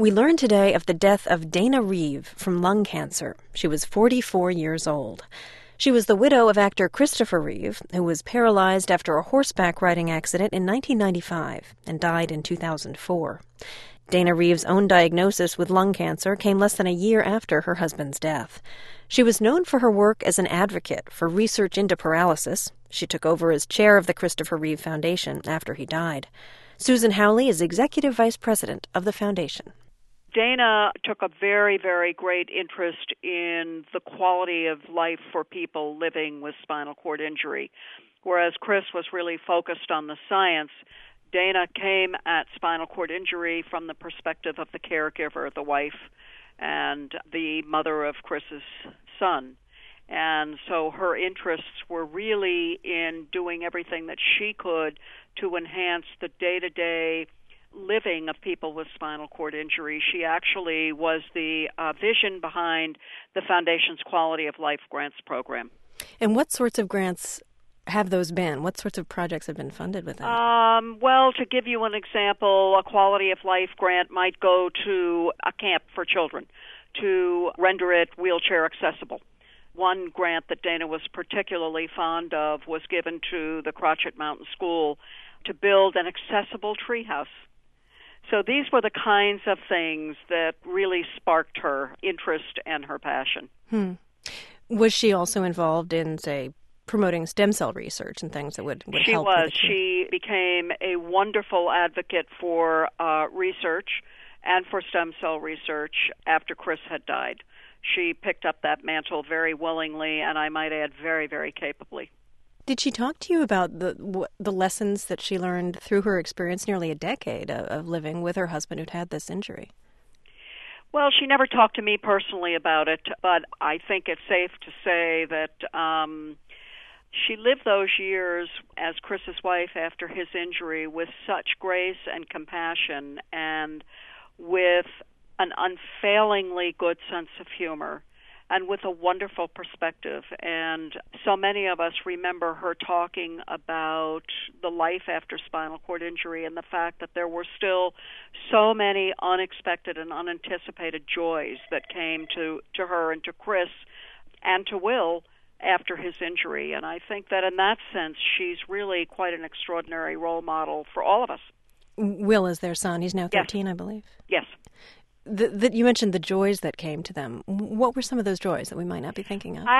We learned today of the death of Dana Reeve from lung cancer. She was 44 years old. She was the widow of actor Christopher Reeve, who was paralyzed after a horseback riding accident in 1995 and died in 2004. Dana Reeve's own diagnosis with lung cancer came less than a year after her husband's death. She was known for her work as an advocate for research into paralysis. She took over as chair of the Christopher Reeve Foundation after he died. Susan Howley is executive vice president of the foundation. Dana took a very, very great interest in the quality of life for people living with spinal cord injury. Whereas Chris was really focused on the science, Dana came at spinal cord injury from the perspective of the caregiver, the wife, and the mother of Chris's son. And so her interests were really in doing everything that she could to enhance the day-to-day living of people with spinal cord injury. She actually was the vision behind the Foundation's Quality of Life Grants program. And what sorts of grants have those been? What sorts of projects have been funded with that? Well, to give you an example, a Quality of Life grant might go to a camp for children to render it wheelchair accessible. One grant that Dana was particularly fond of was given to the Crotchet Mountain School to build an accessible treehouse. So these were the kinds of things that really sparked her interest and her passion. Was she also involved in, say, promoting stem cell research and things that would help? She was. She became a wonderful advocate for research and for stem cell research after Chris had died. She picked up that mantle very willingly, and I might add, very, very capably. Did she talk to you about the lessons that she learned through her experience, nearly a decade of living with her husband who'd had this injury? Well, she never talked to me personally about it, but I think it's safe to say that she lived those years as Chris's wife after his injury with such grace and compassion and with an unfailingly good sense of humor and with a wonderful perspective. And so many of us remember her talking about the life after spinal cord injury and the fact that there were still so many unexpected and unanticipated joys that came to her and to Chris and to Will after his injury. And I think that in that sense, she's really quite an extraordinary role model for all of us. Will is their son. He's now 13, yes. I believe. Yes. You mentioned the joys that came to them. What were some of those joys that we might not be thinking of?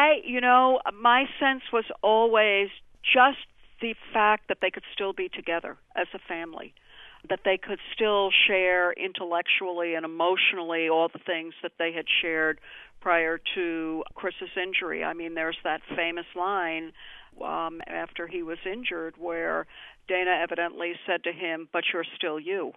My sense was always just the fact that they could still be together as a family, that they could still share intellectually and emotionally all the things that they had shared prior to Chris's injury. I mean, there's that famous line after he was injured where Dana evidently said to him, "But you're still you."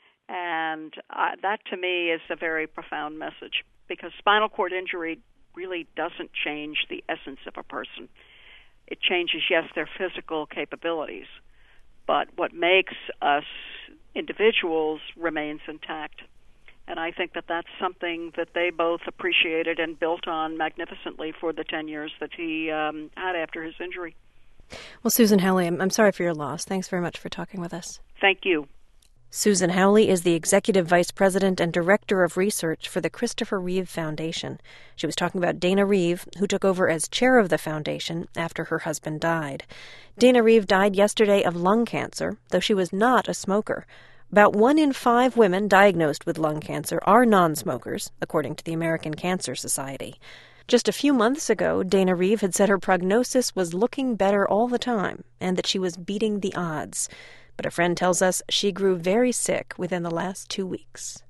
And that, to me, is a very profound message, because spinal cord injury really doesn't change the essence of a person. It changes, yes, their physical capabilities, but what makes us individuals remains intact. And I think that that's something that they both appreciated and built on magnificently for the 10 years that he had after his injury. Well, Susan Howley, I'm sorry for your loss. Thanks very much for talking with us. Thank you. Susan Howley is the Executive Vice President and Director of Research for the Christopher Reeve Foundation. She was talking about Dana Reeve, who took over as chair of the foundation after her husband died. Dana Reeve died yesterday of lung cancer, though she was not a smoker. About 1 in 5 women diagnosed with lung cancer are non-smokers, according to the American Cancer Society. Just a few months ago, Dana Reeve had said her prognosis was looking better all the time and that she was beating the odds. But a friend tells us she grew very sick within the last 2 weeks.